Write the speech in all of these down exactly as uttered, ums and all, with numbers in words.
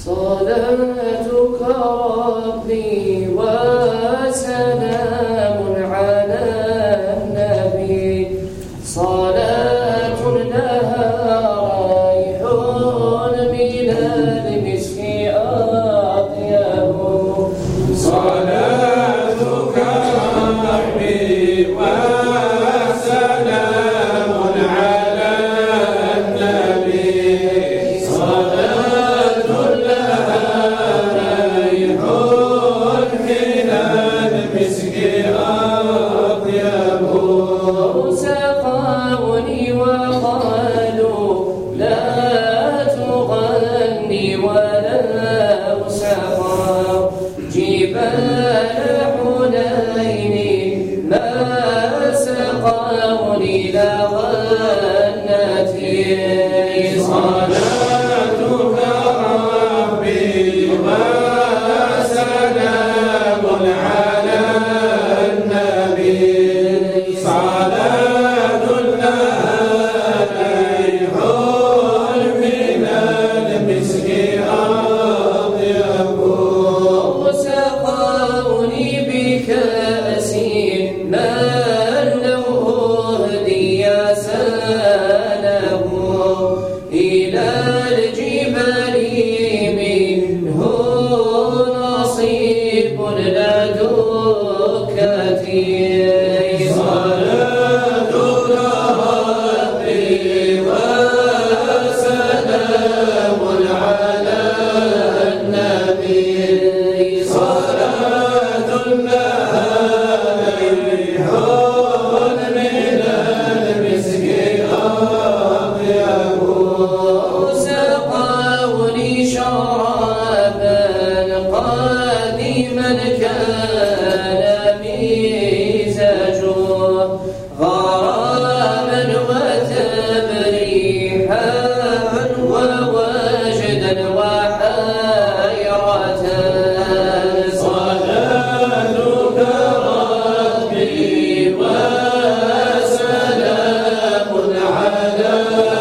صلاتك ربي وسلام على النبي صلاة لها ريح من المسك أطيب صلاتك ربي وسلام على النبي صلاة لها ريح من المسك أطيب سقوني وقالوا لا تغني ولو سقى جبال حنين ما سقوني لغنتي صلاتك ربي وسلام على النبي صلاة لها ريح من المسك أطيب سقوني بكأس ملوه هدي ساله إلى الجبال منه نصيب لدكتي صلاتك ربي وسلام على النبي صلاة لها ريح من المسك أطيب سقوني شرابا قديما كان مزاجه غراما وتمريحا ووجدا وحيرة صلاتك ربي وسلام على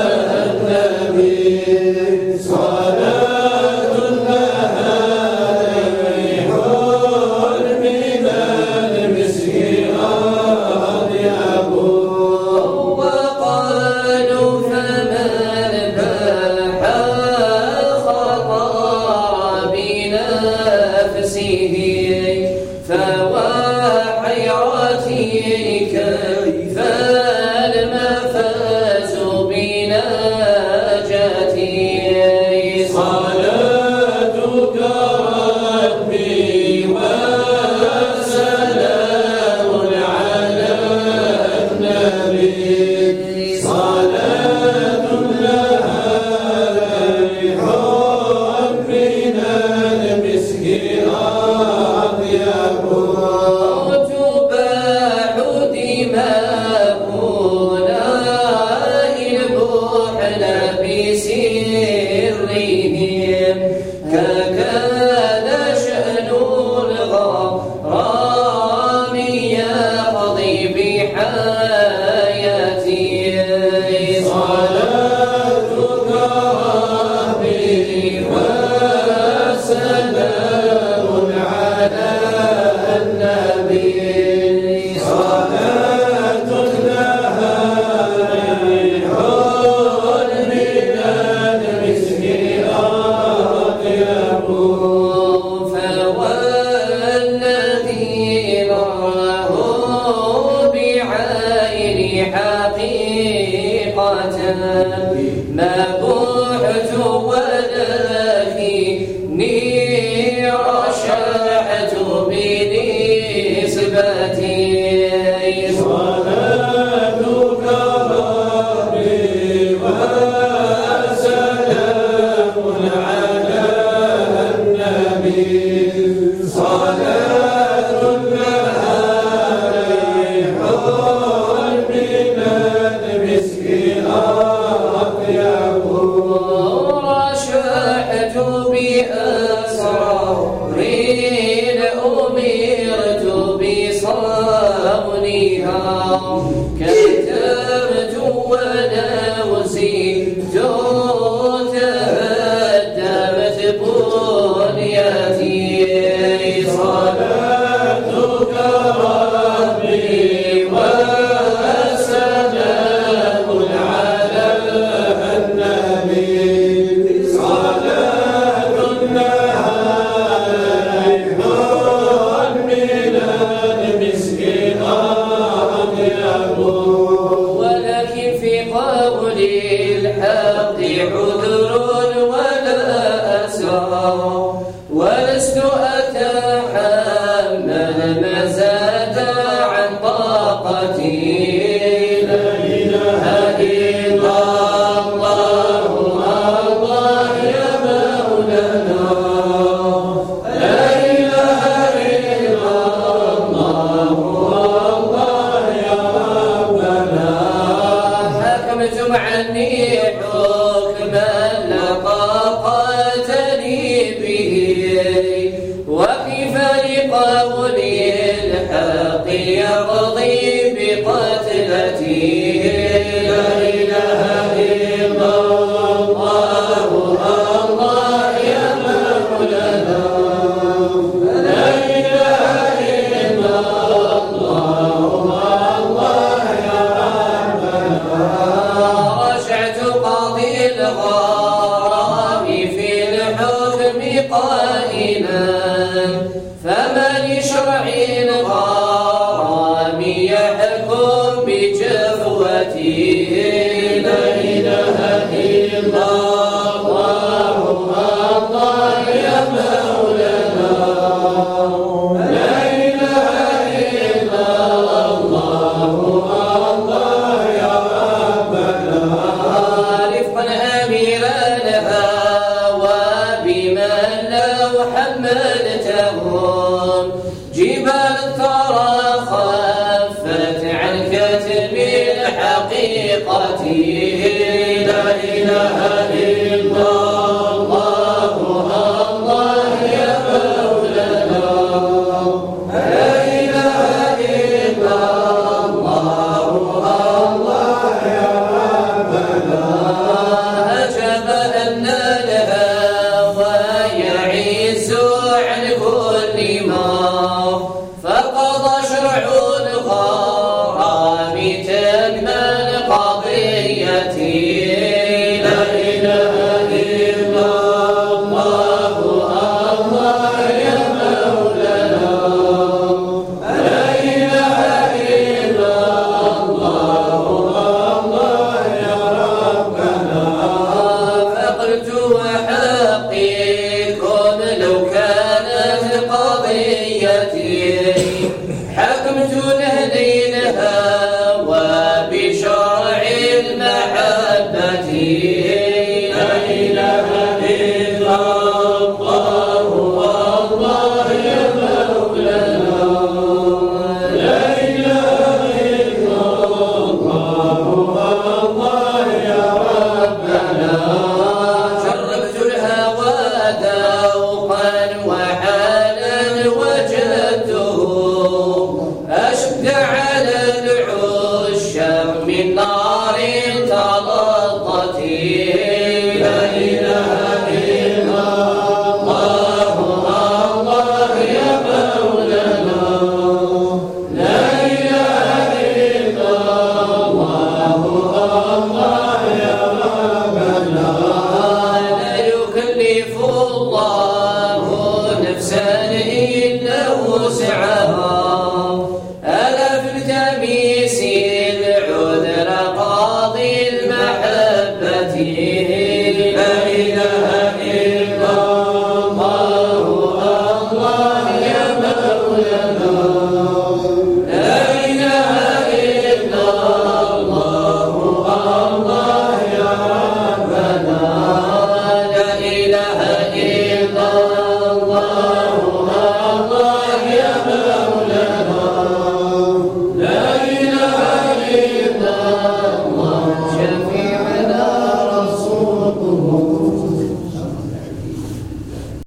النبي صلاة لها ريح من المسك أطيب وقالوا فمن باح خطر بنفسه فوحيرتي كيف المفاز بنجاتي صلاتك ربي وسلام على النبي صلاة لها ريح من المسك أطيب تباح دماؤنا البحل بسرهم ككان شأن الغرام يقضي بحياتي صلاتك ربي وسلام على النبي صلاة لها ريح من المسك أطيب فوالذي راه بعين حقيقة ما بحت ولكني رشحت بنسبتي صلاتك ربي وسلام على النبي صلاة لها ريح من المسك أطيب رشحت بأسرار أمرت بصونها كتبت ونوزيت تهدمت وكيف لقول الحق يقضي بقتلته لا إله إلا الله الله يا مولانا لا إله إلا الله الله يا ربنا رجعت قاضي الغرام في الحكم قائلا فما لشرع الغرام يحكم بجفوته لا إله إلا الله الله يا مولانا لا إله إلا الله الله يا ربنا رفقا أميرا الهوى بمن لو حملتهم جبال الثرى خفت عن كتم الحقيقة لا إله إلا الله الله يا مولانا لا إله إلا الله الله يا ربنا أجب أن الهوى يعز عن كل ما فقضى شرع الغرام تم القضية لا إله إلا الله الله يا مولانا لا إله إلا الله الله يا ربنا فقلت وحقيكم لو كانت قضيتي حكمت لأهل الهوى بشرع المحبة لا إله إلا الله الله يا مولانا لا إله إلا الله الله يا ربنا جربت الهوى ذوقا وحالا وجدته أشد على العشاق من نار تلظت لا إله إلا الله الله يا مولانا لا إله إلا الله الله يا ربنا لا يكلف الله نفسا إلا وسعها ألا في التمييز العذر قاضي المحبة